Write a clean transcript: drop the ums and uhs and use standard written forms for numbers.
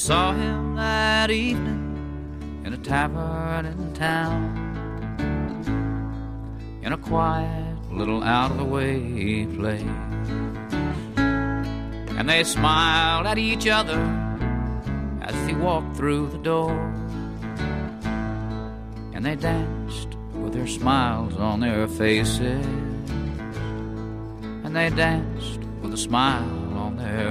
saw him that evening in a tavern in town, in a quiet little out-of-the-way place. And they smiled at each other as he walked through the door, and they danced with their smiles on their faces, and they danced with a smile on their